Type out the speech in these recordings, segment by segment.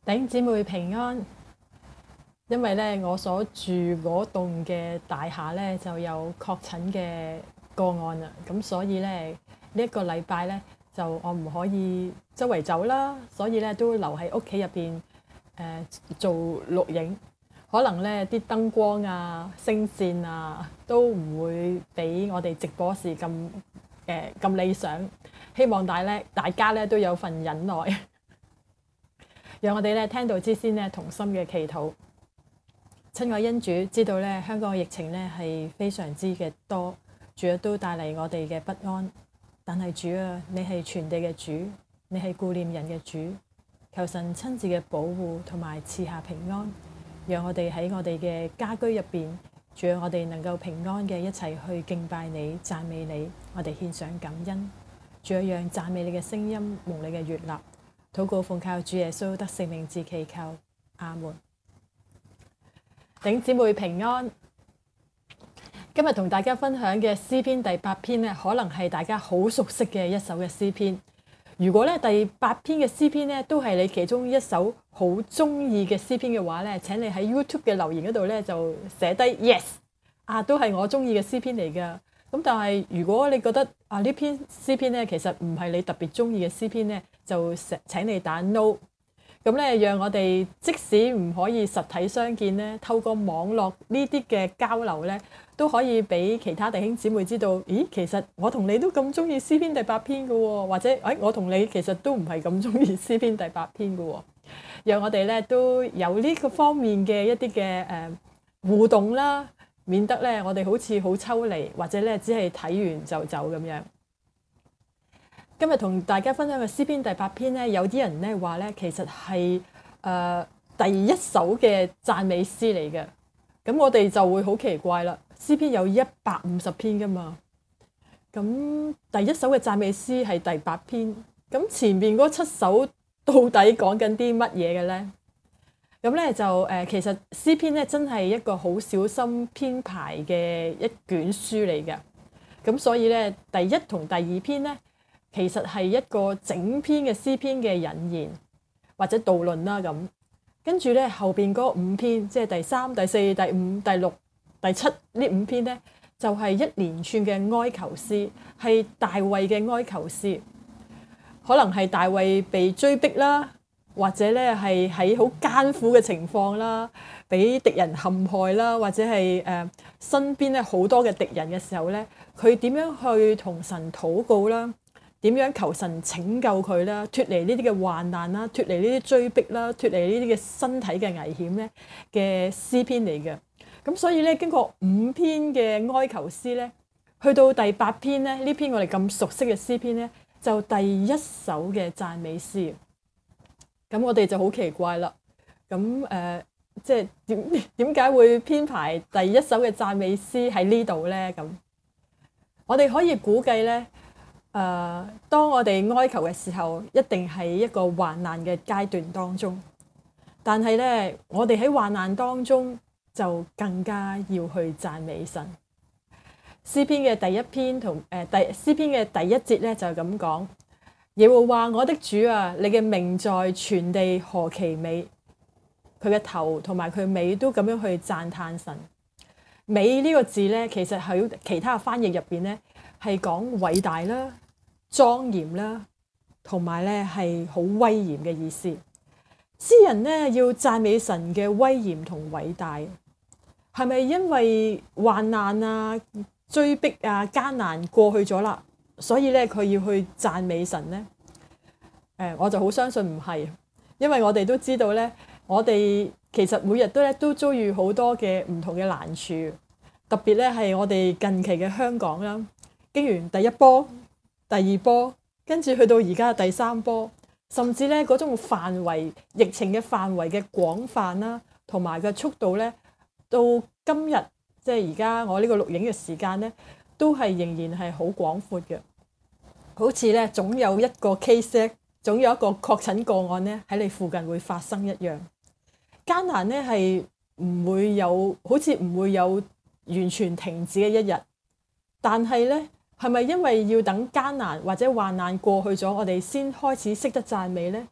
弟兄姊妹平安。因為咧我所住嗰棟嘅大廈咧就有確診嘅個案啦，咁所以咧呢一個禮拜咧就我唔可以周圍走啦，所以咧都留喺屋企入邊做錄影。可能咧啲燈光啊、聲線啊都唔會比我哋直播時咁理想，希望大家咧都有份忍耐。讓我哋咧聽到之先咧同心嘅祈禱。親愛恩主，知道咧香港嘅疫情咧係非常之嘅多，主啊都帶嚟我哋嘅不安。但係主啊，你係全地嘅主，你係顧念人嘅主，求神親自嘅保護同埋賜下平安，讓我哋喺我哋嘅家居入邊，主啊我哋能夠平安嘅一齊去敬拜你、讚美你，我哋獻上感恩。主啊，讓讚美你嘅聲音蒙你嘅悅納。禱告奉靠主耶穌得聖名字祈求，阿門。弟兄姊妹平安。今日同大家分享嘅詩篇第8篇咧，可能係大家好熟悉嘅一首嘅詩篇。如果咧第8篇嘅詩篇咧都係你其中一首好中意嘅詩篇嘅話咧，請你喺 YouTube 嘅留言嗰度咧就寫低 yes 都係我中意嘅詩篇嚟噶。咁但係如果你覺得呢篇詩篇咧其實唔係你特別中意嘅詩篇咧，就請你打 no。咁咧，讓我哋即使唔可以實體相見咧，透過網絡呢啲嘅交流咧，都可以俾其他弟兄姊妹知道，咦，其實我同你都咁中意詩篇第8篇嘅喎，或者我同你其實都唔係咁中意詩篇第8篇嘅喎。讓我哋咧都有呢個方面嘅一啲嘅互動啦，免得咧我哋好似好抽離，或者咧只係睇完就走咁樣。今日同大家分享嘅詩篇第8篇咧，有啲人咧話咧，其實係第一首嘅讚美詩嚟嘅。咁我哋就會好奇怪啦，詩篇有150篇噶嘛，咁第一首嘅讚美詩係第8篇，咁前面嗰7首到底講緊啲乜嘢嘅咧？咁咧就其實詩篇咧真係一個好小心編排嘅一卷書嚟嘅。咁所以咧第1同第2篇咧，其實係一個整篇嘅詩篇嘅引言或者導論啦咁，跟住咧後邊嗰5篇，即係第3、第4、第5、第6、第7呢5篇咧，就係一連串嘅哀求詩，係大衛嘅哀求詩，可能係大衛被追逼啦，或者咧係喺好艱苦嘅情況啦，俾敵人陷害啦，或者係身邊咧好多嘅敵人嘅時候咧，佢點樣去同神禱告啦？點樣求神拯救佢啦？脫離呢啲嘅患難啦，脫離呢啲追逼啦，脫離呢啲嘅身體嘅危險咧嘅詩篇嚟嘅。咁所以咧，經過5篇嘅哀求詩咧，去到第8篇咧，呢篇我哋咁熟悉嘅詩篇咧，就第一首嘅讚美詩。咁我哋就好奇怪啦。咁即係點解會編排第一首嘅讚美詩喺呢度咧？咁我哋可以估計咧。當我哋哀求嘅時候，一定係一個患難嘅階段當中。但係咧，我哋喺患難當中就更加要去讚美神。詩篇嘅第1篇同詩篇嘅第1節咧就係咁講：耶和華我的主啊，你嘅名在全地何其美！佢嘅頭同埋佢尾都咁樣去讚嘆神。美呢個字咧，其實喺其他嘅翻譯入邊咧係講偉大啦、莊嚴啦，同埋咧係好威嚴嘅意思。詩人咧要讚美神嘅威嚴同偉大，係咪因為患難啊、追逼啊、艱難過去咗啦，所以咧佢要去讚美神咧？我就好相信唔係，因為我哋都知道咧，我哋其實每日都遭遇好多嘅唔同嘅難處，特別咧係我哋近期嘅香港啦，經完第1波。第2波，跟住去到而家第3波，甚至咧嗰種範圍疫情嘅範圍嘅廣泛啦，同埋嘅速度咧，到今日即係而家我呢個錄影嘅時間咧，都係仍然係好廣闊嘅。好似咧總有一個 case， 總有一個確診個案咧喺你附近會發生一樣。艱難咧係唔會有，好似唔會有完全停止嘅一日，但係咧。係咪因為要等艱難或者患難過去咗，我哋先開始識得讚美呢？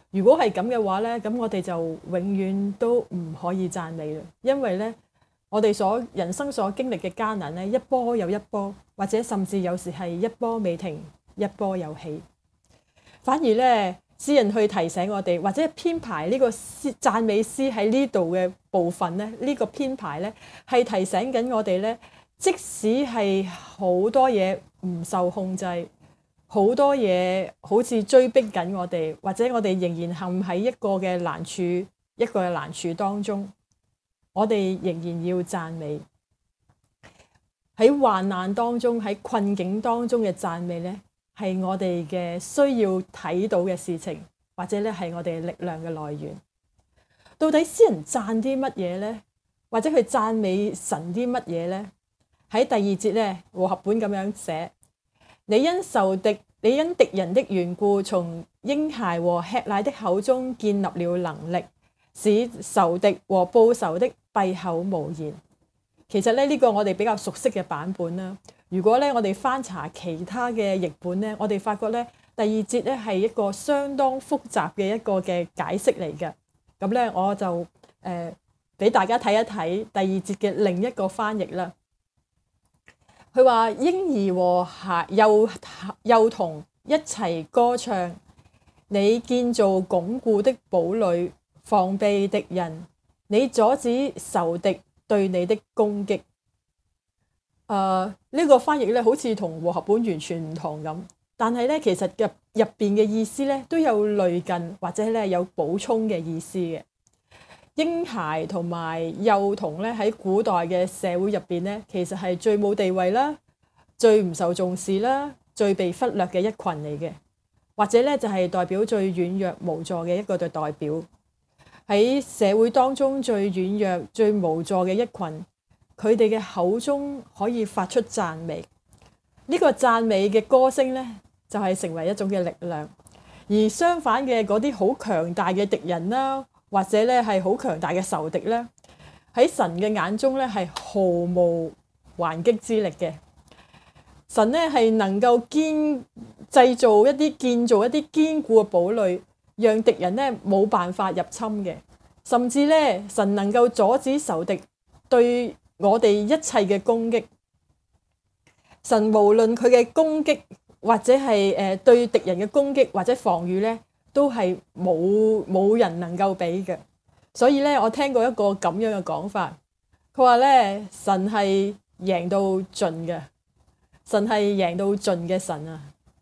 如果係咁嘅話咧，咁我哋就永遠都唔可以讚美啦，因為咧我哋人生所經歷嘅艱難咧，一波又一波，或者甚至有時係一波未停，一波又起。反而咧，詩人去提醒我哋，或者編排呢個讚美詩喺呢度嘅部分咧，呢個編排咧係提醒緊我哋咧，即使係好多嘢唔受控制，好多嘢好似追逼緊我哋，或者我哋仍然陷喺一個嘅難處當中，我哋仍然要讚美。喺患難當中，喺困境當中嘅讚美咧，係我哋嘅需要睇到嘅事情，或者咧係我哋力量嘅來源。到底詩人讚啲乜嘢咧？或者佢讚美神啲乜嘢咧？喺第二節咧，和合本咁樣寫：你因敵人的緣故，從嬰孩和吃奶的口中建立了能力，使仇敵和報仇的閉口無言。其實咧呢個我哋比較熟悉嘅版本啦。如果咧我哋翻查其他嘅譯本咧，我哋發覺咧第二節咧係一個相當複雜嘅一個嘅解釋嚟嘅。咁咧我就俾大家睇一睇第二節嘅另一個翻譯啦。佢話嬰兒和幼童一齊歌唱，你建造鞏固的堡壘，防備敵人，你阻止仇敵對你的攻擊。呢個翻譯咧好似同和合本完全唔同咁，但係咧其實入邊嘅意思咧都有類近或者咧有補充嘅意思嘅。嬰孩同埋幼童咧喺古代嘅社會入邊咧，其實係最冇地位啦、最唔受重視啦、最被忽略嘅一群嚟嘅，或者咧就係代表最軟弱無助嘅一個嘅代表。喺社會當中最軟弱、最無助嘅一群，佢哋嘅口中可以發出讚美。呢個讚美嘅歌聲咧，就係成為一種嘅力量。而相反嘅嗰啲好強大嘅敵人啦，或者咧係好強大嘅仇敵咧，喺神嘅眼中咧係毫無還擊之力嘅。神咧係能夠建造一啲堅固嘅堡壘，讓敵人咧冇辦法入侵嘅。甚至咧神能夠阻止仇敵對我哋一切嘅攻擊。神無論佢嘅攻擊或者係對敵人嘅攻擊或者防禦咧，都係冇人能夠比嘅。所以咧，我聽過一個咁樣嘅講法，佢話咧神係贏到盡嘅，神係贏到盡嘅神啊！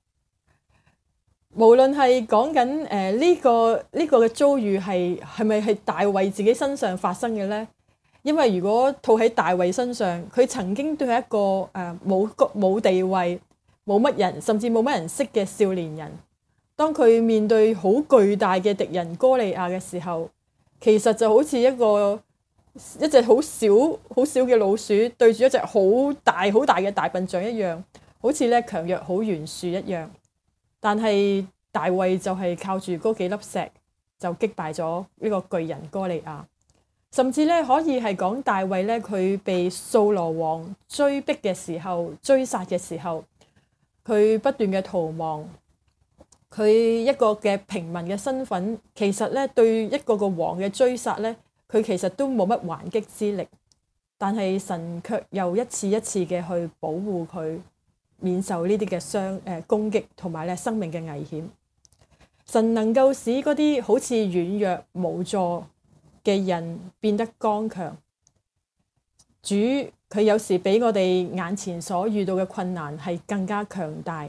無論係講緊呢個嘅遭遇係咪係大衛自己身上發生嘅咧？因為如果套喺大衛身上，佢曾經都係一個冇地位、冇乜人，甚至冇乜人識嘅少年人。當佢面對好巨大嘅敵人哥利亞嘅時候，其實就好似一隻好小嘅老鼠對住一隻好大嘅大笨象一樣，好似咧強弱好懸殊一樣。但係大衛就係靠住嗰幾粒石就擊敗咗呢個巨人哥利亞。甚至咧可以係講大衛咧，佢被掃羅王追逼嘅時候、追殺嘅時候，佢不斷嘅逃亡，佢一個嘅平民嘅身份，其實咧對一個王嘅追殺咧，佢其實都冇乜還擊之力。但係神卻又一次一次嘅去保護佢，免受呢啲嘅攻擊同埋咧生命嘅危險。神能夠使嗰啲好似軟弱無助嘅人變得剛強。主佢有時比我哋眼前所遇到嘅困難係更加強大。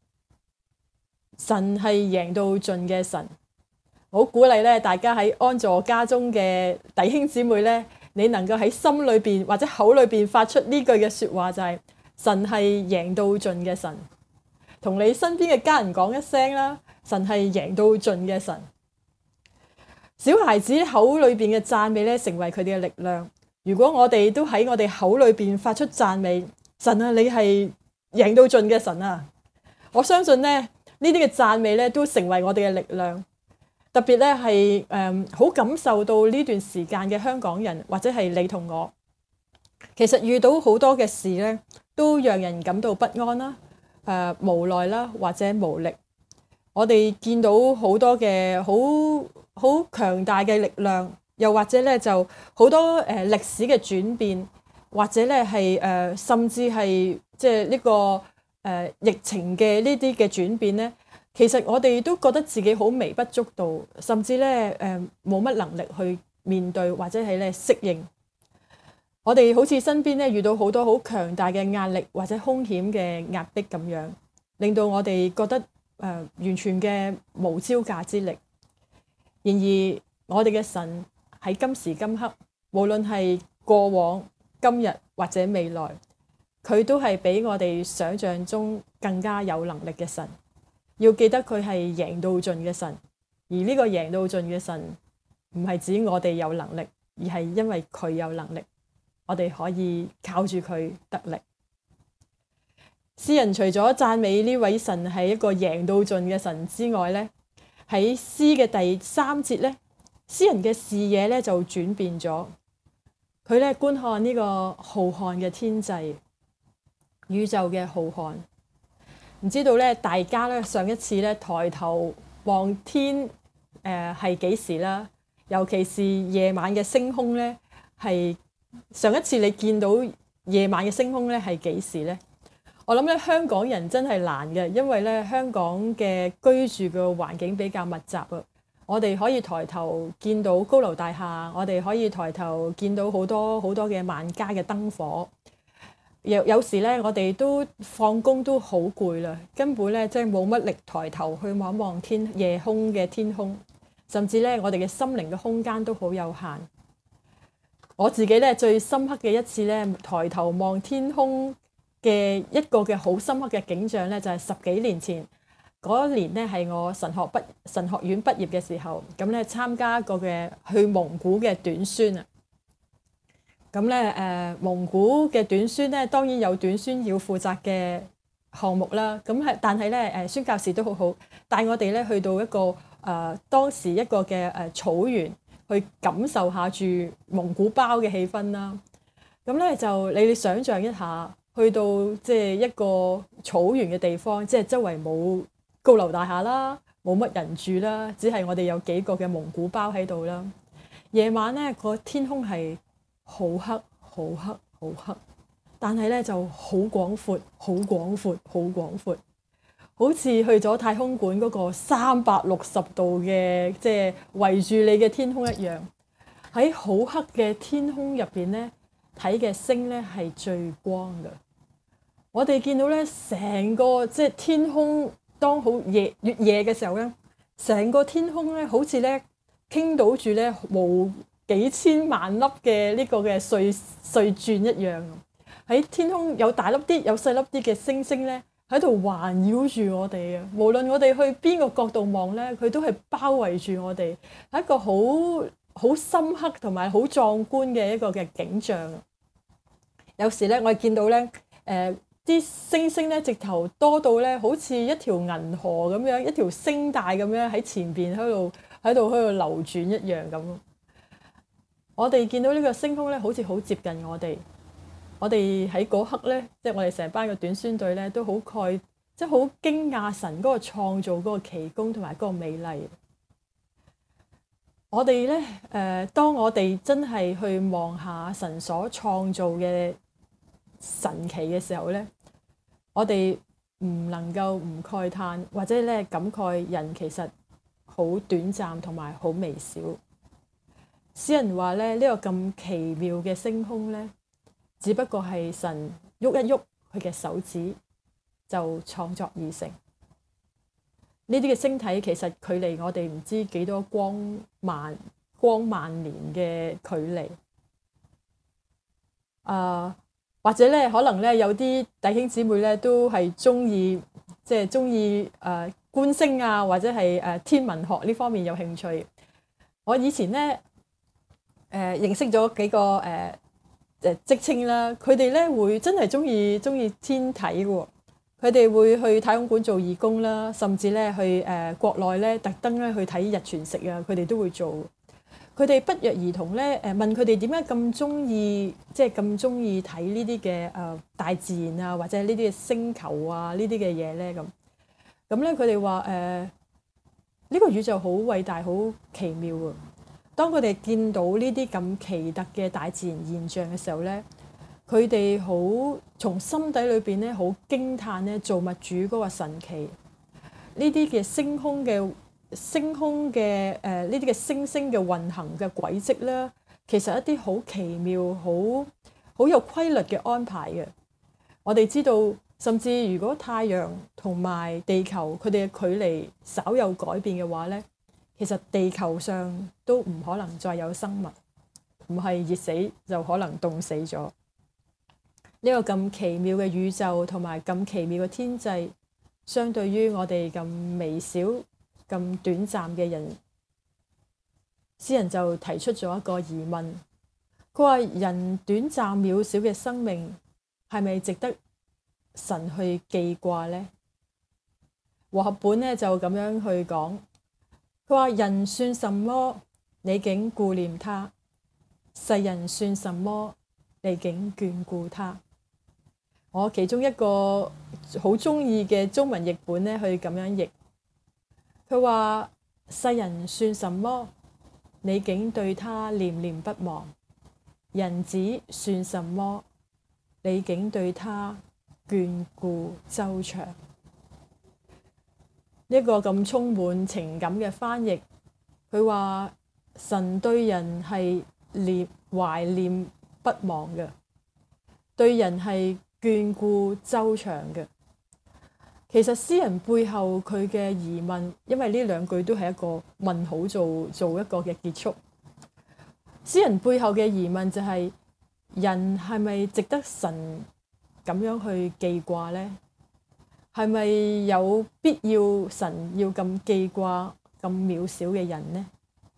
神係贏到盡嘅神。我好鼓勵咧，大家喺安坐家中嘅弟兄姊妹咧，你能夠喺心裏邊或者口裏邊發出呢句嘅說話，就係神係贏到盡嘅神。同你身邊嘅家人講一聲啦，神係贏到盡嘅神。小孩子口裏邊嘅讚美咧，成為佢哋嘅力量。如果我哋都喺我哋口裏邊發出讚美，神啊，你係贏到盡嘅神啊！我相信咧，呢啲嘅讚美咧，都成為我哋嘅力量。特別咧係好感受到呢段時間嘅香港人，或者係你同我，其實遇到好多嘅事咧，都讓人感到不安啦、無奈啦，或者無力。 我哋見到好多嘅好強大嘅力量，又或者咧就好多歷史嘅轉變，或者咧係甚至係即係呢個疫情嘅呢啲嘅轉變咧，其實我哋都覺得自己好微不足道，甚至咧冇乜能力去面對或者係咧適應。我哋好似身邊咧遇到好多好強大嘅壓力或者兇險嘅壓迫咁樣，令到我哋覺得完全嘅無招架之力。然而我哋嘅神喺今時今刻，無論係過往、今日或者未來，佢都係比我哋想象中更加有能力嘅神。要記得佢係贏到盡嘅神，而呢個贏到盡嘅神唔係指我哋有能力，而係因為佢有能力，我哋可以靠住佢得力。詩人除咗讚美呢位神係一個贏到盡嘅神之外咧，喺詩嘅第3節咧，詩人嘅視野咧就轉變咗。佢咧觀看呢個浩瀚嘅天際，宇宙嘅浩瀚。唔知道咧，大家咧上一次咧抬頭望天係幾時啦？尤其是夜晚嘅星空咧，係上一次你見到夜晚嘅星空咧係幾時咧？我諗咧香港人真係難嘅，因為咧香港嘅居住嘅環境比較密集啊。我哋可以抬頭見到高樓大廈，我哋可以抬頭見到好多好多嘅萬家嘅燈火。有時咧，我哋都放工都好攰啦，根本咧即係冇乜力抬頭去望望夜空嘅天空，甚至咧我哋嘅心靈嘅空間都好有限。我自己咧最深刻嘅一次咧抬頭望天空嘅一個嘅好深刻嘅景象咧，就係10幾年前嗰一年咧係我神學院畢業嘅時候，咁咧參加一個嘅去蒙古嘅短宣啊。咁咧蒙古嘅短宣咧，當然有短宣要負責嘅項目啦。咁但係咧宣教士都好好，帶我哋咧去到一個當時一個嘅草原，去感受下住蒙古包嘅氣氛啦。咁咧就你想象一下，去到即係一個草原嘅地方，即係周圍冇高樓大廈啦，冇乜人住啦，只係我哋有幾個嘅蒙古包喺度啦。夜晚咧個天空係好黑好黑好黑，但係咧就好廣闊好廣闊好廣闊，好似去咗太空館嗰個360度嘅即係圍住你嘅天空一樣。喺好黑嘅天空入邊咧，睇嘅星咧係最光嘅。我哋見到咧成個即係天空，當好越夜嘅時候咧，成個天空咧好似咧傾倒住咧無幾千萬粒嘅呢個嘅碎鑽一樣。喺天空有大粒啲有細粒啲嘅星星咧喺度環繞住我哋啊！無論我哋去邊個角度望咧，佢都係包圍住我哋，係一個好深刻同埋好壯觀嘅一個嘅景象。有時咧我哋見到咧啲星星咧直頭多到咧好似一條銀河咁樣，一條星帶咁樣喺前邊喺度流轉一樣咁。我哋見到呢個星空咧，好似好接近我哋。我哋喺嗰刻咧，即係我哋成班嘅短宣隊咧，都好即係好驚訝神嗰個創造嗰個奇功同埋嗰個美麗。我哋咧當我哋真係去望下神所創造嘅神奇嘅時候咧，我哋唔能夠唔慨嘆，或者咧感慨人其實好短暫同埋好微小。詩人話咧，呢個咁奇妙嘅星空咧，只不過係神喐一喐佢嘅手指就創作而成。呢啲嘅星體其實距離我哋唔知幾多光萬年嘅距離。或者咧可能咧有啲弟兄姊妹咧都係中意觀星啊，或者係天文學呢方面有興趣。我以前咧認識咗幾個職青啦，佢哋咧會真係中意天體嘅。佢哋會去太空館做義工啦，甚至咧去國內咧特登咧去睇日全食啊，佢哋都會做。佢哋不約而同咧問佢哋點解咁中意睇呢啲嘅大自然啊，或者呢啲嘅星球啊呢啲嘅嘢咧咁咧佢哋話呢個宇宙好偉大、好奇妙啊！當佢哋見到呢啲咁奇特嘅大自然現象嘅時候咧，佢哋好從心底裏邊咧好驚歎咧造物主嗰個神奇。呢啲嘅星空嘅呢啲嘅星星嘅運行嘅軌跡啦，其實一啲好奇妙、好有規律嘅安排嘅。我哋知道，甚至如果太陽同埋地球佢哋嘅距離稍有改變嘅話咧，其實地球上都唔可能再有生物，唔係熱死就可能凍死咗。呢個咁奇妙嘅宇宙同埋咁奇妙嘅天際，相對於我哋咁微小、咁短暫嘅人，詩人就提出咗一個疑問。佢話：人短暫渺小嘅生命係咪值得神去記掛呢？和合本呢就咁樣去講，佢話：人算什麼，你竟顧念他；世人算什麼，你竟眷顧他。我其中一個好鍾意嘅中文譯本呢，去咁樣譯，佢話：世人算什麼，你竟對他念念不忘；人子算什麼，你竟對他眷顧周詳。呢個咁充滿情感嘅翻譯，佢話神對人係懷念不忘嘅，對人係眷顧周詳嘅。其實詩人背後佢嘅疑問，因為呢兩句都係一個問號做一個嘅結束。詩人背後嘅疑問就係：人係咪值得神咁樣去記掛呢？係咪有必要神要咁記掛咁渺小嘅人呢？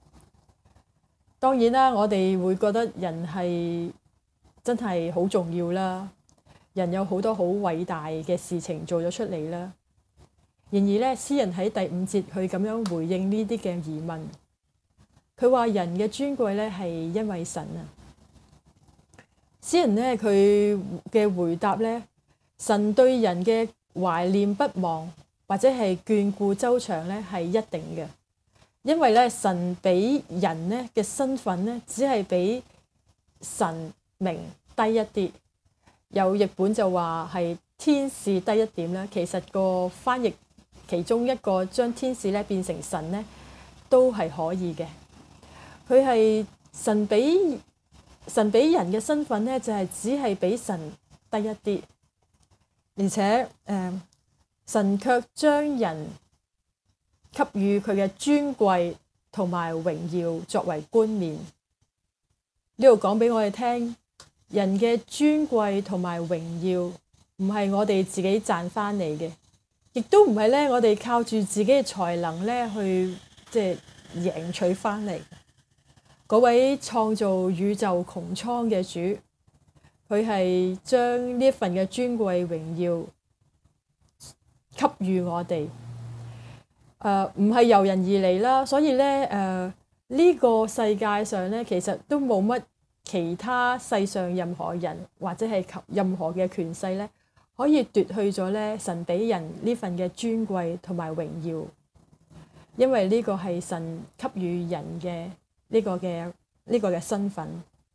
當然啦，我哋會覺得人係真係好重要啦。人有好多好偉大嘅事情做咗出嚟啦。然而咧，詩人喺第五節去咁樣回應呢啲嘅疑問。佢話人嘅尊貴咧係因為神啊。詩人咧佢嘅回答咧，神對人嘅懷念不忘或者係眷顧周詳咧係一定嘅，因為咧神俾人咧嘅身份咧只係比神明低一啲。有譯本就話係天使低一點啦，其實個翻譯其中一個將天使咧變成神咧都係可以嘅。佢係神俾人嘅身份咧就係只係比神低一啲，而且神卻將人給予佢嘅尊貴同埋榮耀作為冠冕。呢度講俾我哋聽。人嘅尊貴同埋榮耀唔係我哋自己賺翻嚟嘅，亦都唔係咧我哋靠住自己嘅才能咧去贏取翻嚟。嗰位創造宇宙穹蒼嘅主，佢係將呢一份嘅尊貴榮耀給予我哋，唔係由人而嚟啦。所以咧呢個世界上咧其實都冇乜其他世上任何人或者係任何嘅權勢咧，可以奪去咗咧神俾人呢份嘅尊貴同埋榮耀，因為呢個係神給予人嘅呢個嘅身份。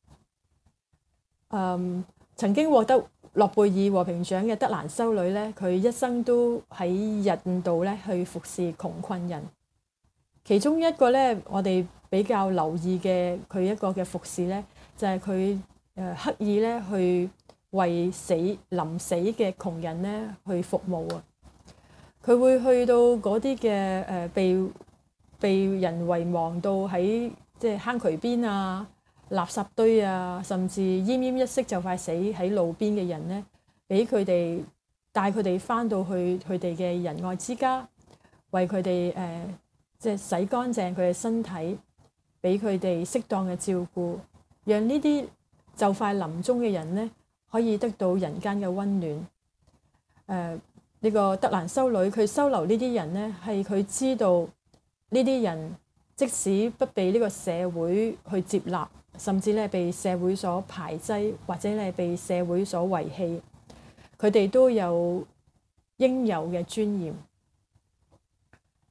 曾經獲得諾貝爾和平獎嘅德蘭修女咧，佢一生都喺印度咧去服侍窮困人。其中一個咧，我哋比較留意嘅佢一個嘅服侍咧，就係佢刻意咧去為臨死嘅窮人咧去服務啊！佢會去到嗰啲嘅被人遺忘到喺坑渠邊啊、垃圾堆啊，甚至奄奄一息就快死喺路邊嘅人咧，俾佢哋帶佢哋返到去佢哋嘅仁愛之家，為佢哋洗乾淨佢嘅身體，俾佢哋適當嘅照顧，讓呢啲就快臨終嘅人咧可以得到人間嘅溫暖。呢個德蘭修女佢收留呢啲人咧，係佢知道呢啲人即使不被呢個社會去接納，甚至咧被社會所排擠，或者咧被社會所遺棄，佢哋都有應有嘅尊嚴。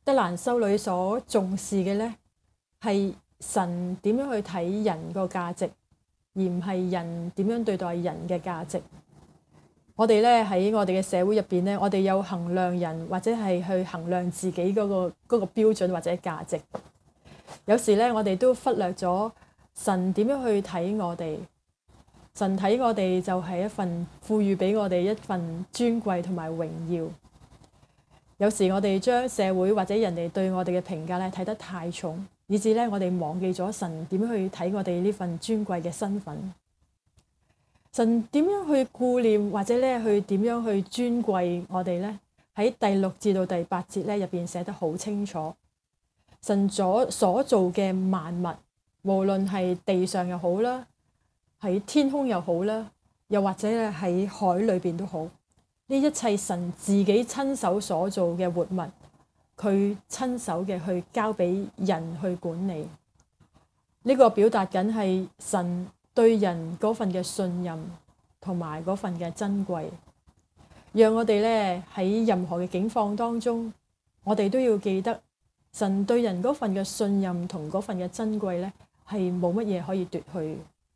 德蘭修女所重視嘅呢，係神點樣去睇人個價值，而唔係人點樣對待人嘅價值。我哋咧喺我哋嘅社會入邊咧，我哋有衡量人或者係去衡量自己嗰個標準或者價值。有時咧，我哋都忽略咗神點樣去睇我哋。神睇我哋就係一份賦予俾我哋一份尊貴同埋榮耀。有時我哋將社會或者人哋對我哋嘅評價咧睇得太重，以至咧我哋忘記咗神點樣去睇我哋呢份尊貴嘅身份。神點樣去顧念或者咧去點樣去尊貴我哋呢？喺第6至到第8節咧入邊寫得好清楚。神所做嘅萬物，無論係地上又好啦，喺天空又好啦，又或者咧喺海裏邊都好，呢一切神自己親手所做嘅活物，佢親手嘅去交俾人去管理。呢個表達緊係神對人嗰份嘅信任同埋嗰份嘅珍貴，讓我哋咧喺任何嘅境況當中，我哋都要記得神對人嗰份嘅信任同嗰份嘅珍貴咧，係冇乜嘢可以奪去。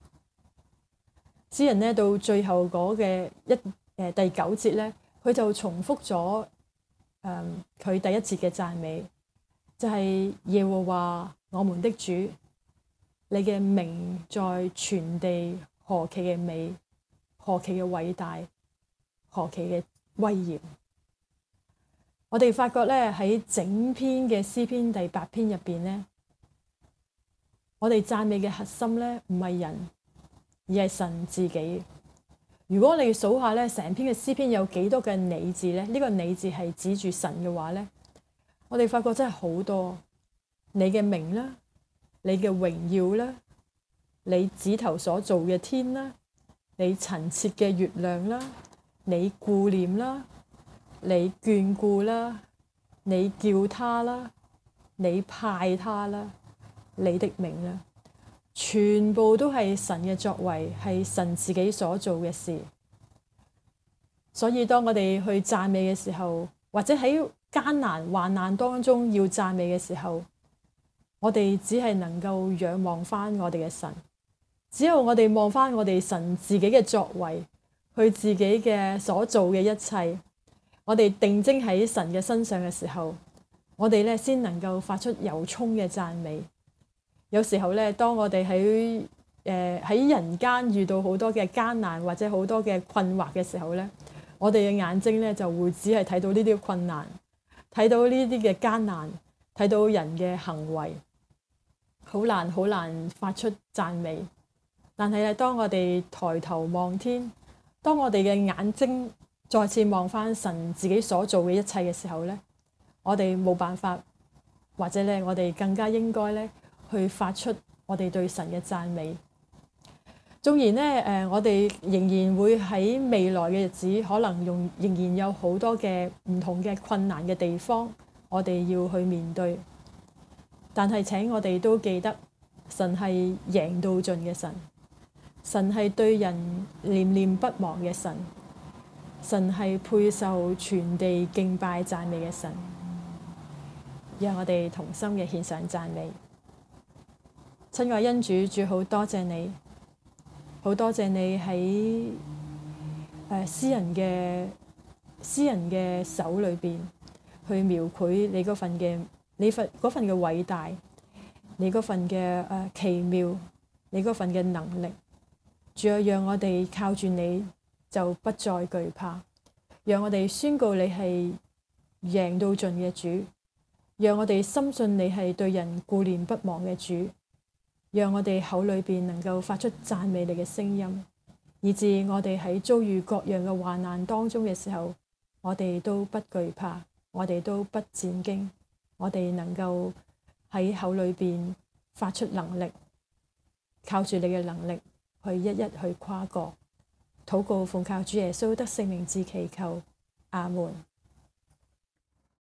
詩人咧到最後嗰嘅第9節咧，佢就重複咗佢第1節嘅讚美，就係耶和華我們的主，你嘅名在全地何其嘅美，何其嘅偉大，何其嘅威嚴。我哋發覺咧喺整篇嘅詩篇第8篇入邊咧，我哋讚美嘅核心咧唔係人，而係神自己。如果你數下咧成篇嘅詩篇有幾多嘅你字咧，呢個你字係指住神嘅話咧，我哋發覺真係好多。你嘅名啦，你嘅榮耀啦，你指頭所做嘅天啦，你陳設嘅月亮啦，你顧念啦，你眷顧啦，你叫他啦，你派他啦，你的名啦，全部都係神嘅作為，係神自己所做嘅事。所以當我哋去讚美嘅時候，或者喺艱難患難當中要讚美嘅時候，我哋只係能夠仰望翻我哋嘅神。只有我哋望翻我哋神自己嘅作為，佢自己嘅所做嘅一切，我哋定睛喺神嘅身上嘅時候，我哋咧先能夠發出由衷嘅讚美。有時候咧，當我哋喺人間遇到好多嘅艱難或者好多嘅困惑嘅時候咧，我哋嘅眼睛咧就會只係睇到呢啲困難，睇到呢啲嘅艱難，睇到人嘅行為，好難發出讚美。但係咧，當我哋抬頭望天，當我哋嘅眼睛再次望翻神自己所做嘅一切嘅時候咧，我哋冇辦法，或者咧我哋更加應該咧去發出我哋對神嘅讚美。縱然咧我哋仍然會喺未來嘅日子，可能仍然有好多嘅唔同嘅困難嘅地方，我哋要去面對。但係請我哋都記得，神係贏到盡嘅神，神係對人念念不忘嘅神，神係配受全地敬拜讚美嘅神。讓我哋同心嘅獻上讚美。親愛恩主，主好多謝你，好多謝你喺詩人嘅手裏邊去描繪你嗰份嘅偉大，你嗰份嘅奇妙，你嗰份嘅能力。主啊，讓我哋靠住你就不再懼怕，讓我哋宣告你係贏到盡嘅主，讓我哋深信你係對人顧念不忘嘅主，讓我哋口裏邊能夠發出讚美你嘅聲音，以致我哋喺遭遇各樣嘅患難當中嘅時候，我哋都不懼怕，我哋都不戰驚，我哋能夠喺口裏邊發出能力，靠住你嘅能力去一一去跨過。禱告奉靠主耶穌得勝名字祈求，阿門。